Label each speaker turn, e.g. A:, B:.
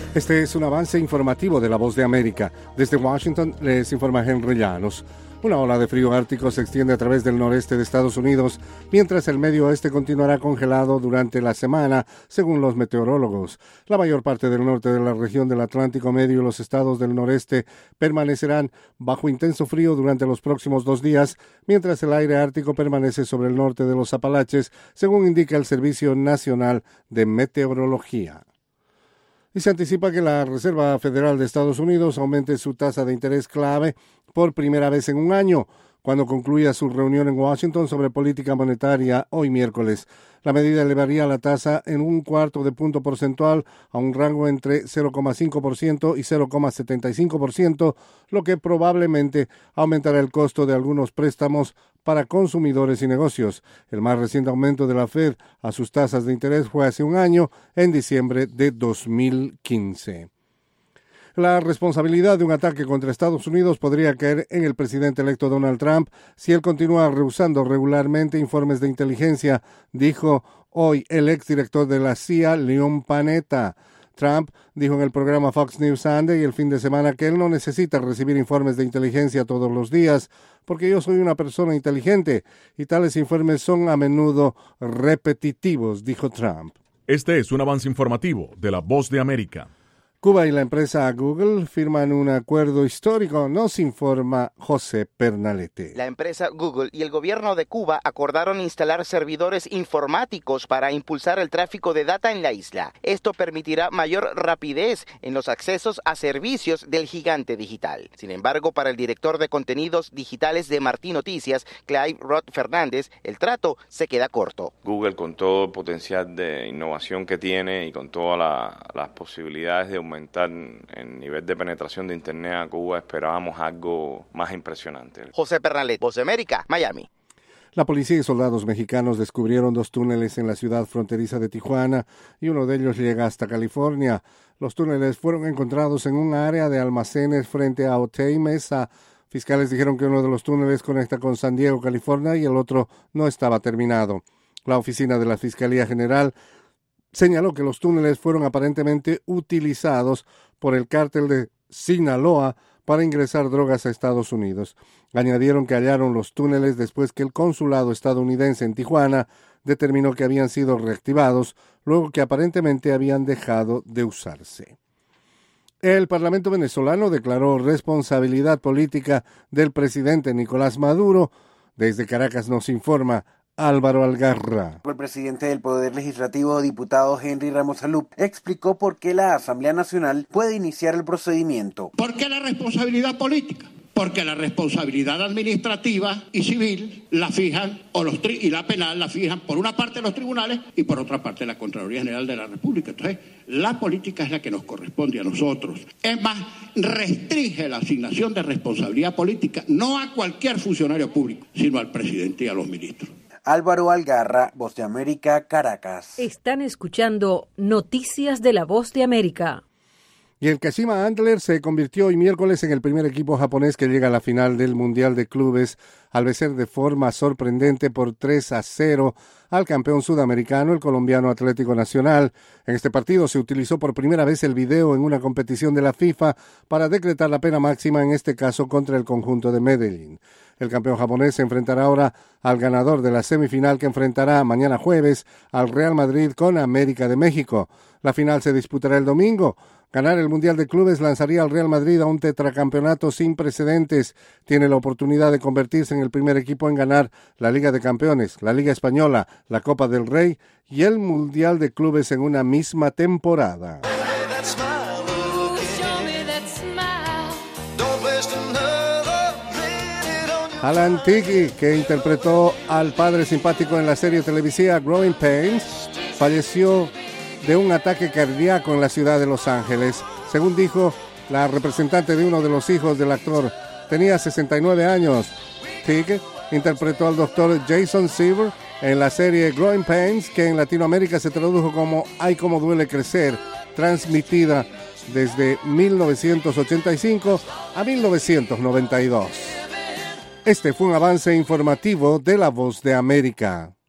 A: Este es un avance informativo de La Voz de América. Desde Washington les informa Henry Llanos. Una ola de frío ártico se extiende a través del noreste de Estados Unidos, mientras el medio oeste continuará congelado durante la semana, según los meteorólogos. La mayor parte del norte de la región del Atlántico Medio y los estados del noreste permanecerán bajo intenso frío durante los próximos 2 días, mientras el aire ártico permanece sobre el norte de los Apalaches, según indica el Servicio Nacional de Meteorología. Y se anticipa que la Reserva Federal de Estados Unidos aumente su tasa de interés clave por primera vez en un año, cuando concluya su reunión en Washington sobre política monetaria hoy miércoles. La medida elevaría la tasa en 1/4 punto porcentual a un rango entre 0,5% y 0,75%, lo que probablemente aumentará el costo de algunos préstamos para consumidores y negocios. El más reciente aumento de la Fed a sus tasas de interés fue hace un año, en diciembre de 2015. La responsabilidad de un ataque contra Estados Unidos podría caer en el presidente electo Donald Trump si él continúa rehusando regularmente informes de inteligencia, dijo hoy el exdirector de la CIA, Leon Panetta. Trump dijo en el programa Fox News Sunday el fin de semana que él no necesita recibir informes de inteligencia todos los días, porque yo soy una persona inteligente y tales informes son a menudo repetitivos, dijo Trump.
B: Este es un avance informativo de La Voz de América.
A: Cuba y la empresa Google firman un acuerdo histórico, nos informa José Pernalete.
C: La empresa Google y el gobierno de Cuba acordaron instalar servidores informáticos para impulsar el tráfico de data en la isla. Esto permitirá mayor rapidez en los accesos a servicios del gigante digital. Sin embargo, para el director de contenidos digitales de Martí Noticias, Clive Roth Fernández, el trato se queda corto.
D: Google, con todo el potencial de innovación que tiene y con todas las posibilidades de aumentar el nivel de penetración de Internet a Cuba, esperábamos algo más impresionante.
C: José Pernalete, Voz de América, Miami.
A: La policía y soldados mexicanos descubrieron 2 túneles en la ciudad fronteriza de Tijuana y uno de ellos llega hasta California. Los túneles fueron encontrados en un área de almacenes frente a Otay Mesa. Fiscales dijeron que uno de los túneles conecta con San Diego, California, y el otro no estaba terminado. La oficina de la Fiscalía General señaló que los túneles fueron aparentemente utilizados por el cártel de Sinaloa para ingresar drogas a Estados Unidos. Añadieron que hallaron los túneles después que el consulado estadounidense en Tijuana determinó que habían sido reactivados, luego que aparentemente habían dejado de usarse. El Parlamento venezolano declaró responsabilidad política del presidente Nicolás Maduro. Desde Caracas nos informa Álvaro Algarra.
E: El presidente del Poder Legislativo, diputado Henry Ramos Alup, explicó por qué la Asamblea Nacional puede iniciar el procedimiento.
F: ¿Por qué la responsabilidad política? Porque la responsabilidad administrativa y civil la fijan, y la penal la fijan por una parte los tribunales y por otra parte la Contraloría General de la República. Entonces, la política es la que nos corresponde a nosotros. Es más, restringe la asignación de responsabilidad política no a cualquier funcionario público, sino al presidente y a los ministros.
E: Álvaro Algarra, Voz de América, Caracas.
G: Están escuchando Noticias de La Voz de América.
A: Y el Kashima Antlers se convirtió hoy miércoles en el primer equipo japonés que llega a la final del Mundial de Clubes al vencer de forma sorprendente por 3-0 al campeón sudamericano, el colombiano Atlético Nacional. En este partido se utilizó por primera vez el video en una competición de la FIFA para decretar la pena máxima, en este caso contra el conjunto de Medellín. El campeón japonés se enfrentará ahora al ganador de la semifinal que enfrentará mañana jueves al Real Madrid con América de México. La final se disputará el domingo. Ganar el Mundial de Clubes lanzaría al Real Madrid a un tetracampeonato sin precedentes. Tiene la oportunidad de convertirse en el primer equipo en ganar la Liga de Campeones, la Liga Española, la Copa del Rey y el Mundial de Clubes en una misma temporada. Alan Tiggy, que interpretó al padre simpático en la serie televisiva Growing Pains, falleció de un ataque cardíaco en la ciudad de Los Ángeles. Según dijo la representante de uno de los hijos del actor, tenía 69 años. Tiggy interpretó al doctor Jason Seaver en la serie Growing Pains, que en Latinoamérica se tradujo como Ay, cómo duele crecer, transmitida desde 1985 a 1992. Este fue un avance informativo de La Voz de América.